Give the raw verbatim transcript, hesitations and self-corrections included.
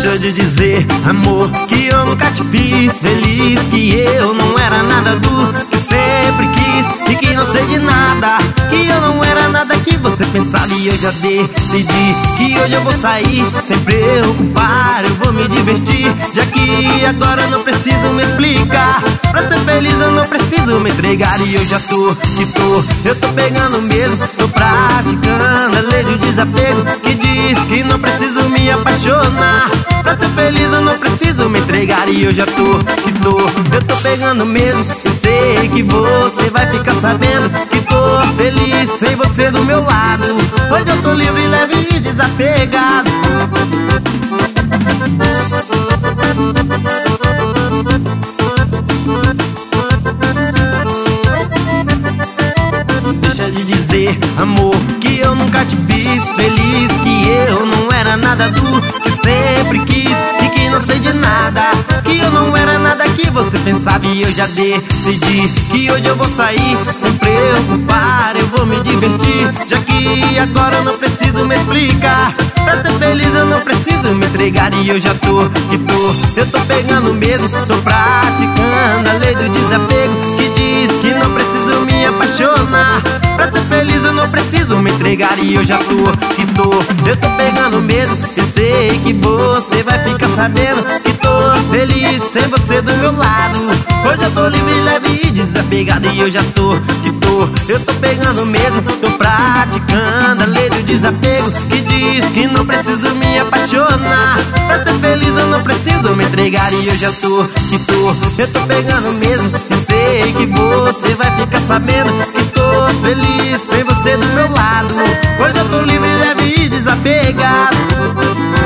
Deixa de dizer, amor, que eu nunca te fiz feliz, que eu não era nada do que sempre quis, e que não sei de nada, que eu não era nada que você pensava. E eu já decidi que hoje eu vou sair sem preocupar, eu vou me divertir, já que agora eu não preciso me explicar. Pra ser feliz eu não preciso me entregar. E eu já tô, que tô, eu tô pegando mesmo, tô praticando a lei do desapego, que diz que não preciso me apaixonar. Pra ser feliz eu não preciso me entregar. E eu já tô, que tô, eu tô pegando mesmo. Eu sei que você vai ficar sabendo que tô feliz sem você do meu lado. Hoje eu tô livre, leve e desapegado. Deixa de dizer, amor, que eu nunca te fiz feliz, que eu não era nada do que sempre quis, e que não sei de nada, que eu não era nada que você pensava. E eu já decidi que hoje eu vou sair sem preocupar, eu vou me divertir, já que agora eu não preciso me explicar. Pra ser feliz eu não preciso me entregar. E eu já tô, que tô, eu tô pegando mesmo, tô praticando a lei do desapego, que diz que não preciso me apaixonar. Pra ser feliz eu não preciso me entregar. E eu já tô, que tô, eu tô pegando mesmo. Eu sei que você vai ficar sabendo que tô feliz sem você do meu lado. Hoje eu tô livre, leve e desapegado. E eu já tô, que tô, eu tô pegando mesmo, tô praticando a lei do desapego, que diz que não preciso me apaixonar. Pra ser feliz eu não preciso me entregar. E eu já tô, que tô, eu tô pegando mesmo. Eu sei que você vai ficar sabendo que tô feliz sem você do meu lado. Hoje eu tô livre, leve e desapegado.